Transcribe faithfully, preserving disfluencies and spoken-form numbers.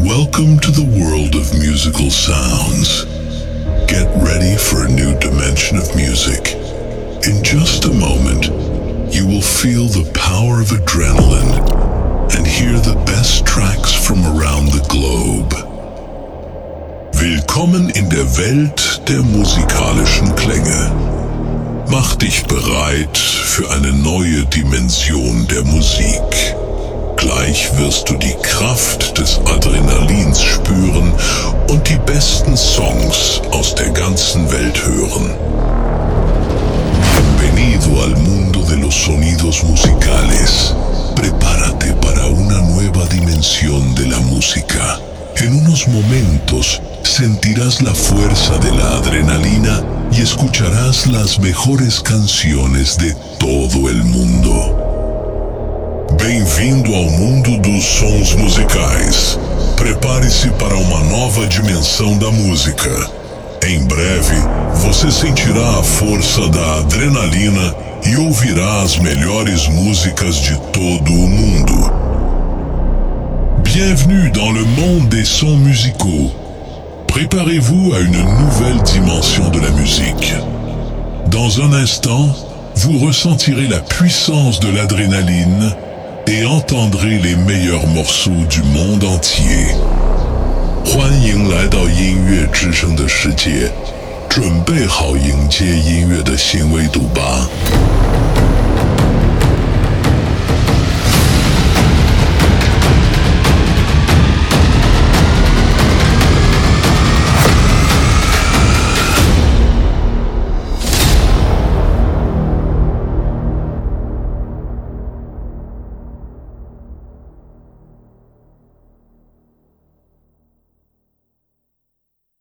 Welcome to the world of musical sounds. Get ready for a new dimension of music. In just a moment, you will feel the power of adrenaline and hear the best tracks from around the globe. Willkommen in der Welt der musikalischen Klänge. Mach dich bereit für eine neue Dimension der Musik. Gleich wirst du die Kraft des Adrenalins spüren und die besten Songs aus der ganzen Welt hören. Bienvenido al mundo de los sonidos musicales. Prepárate para una nueva dimensión de la música. En unos momentos sentirás la fuerza de la adrenalina y escucharás las mejores canciones de todo el mundo. Bem-vindo ao mundo dos sons musicais. Prepare-se para uma nova dimensão da música. Em breve, você sentirá a força da adrenalina e ouvirá as melhores músicas de todo o mundo. Bienvenue dans le monde des sons musicaux. Préparez-vous à une nouvelle dimension de la musique. Dans un instant, vous ressentirez la puissance de l'adrénaline et entendrez les meilleurs morceaux du monde entier. 欢迎来到音乐之声的世界，准备好迎接音乐的新维度吧。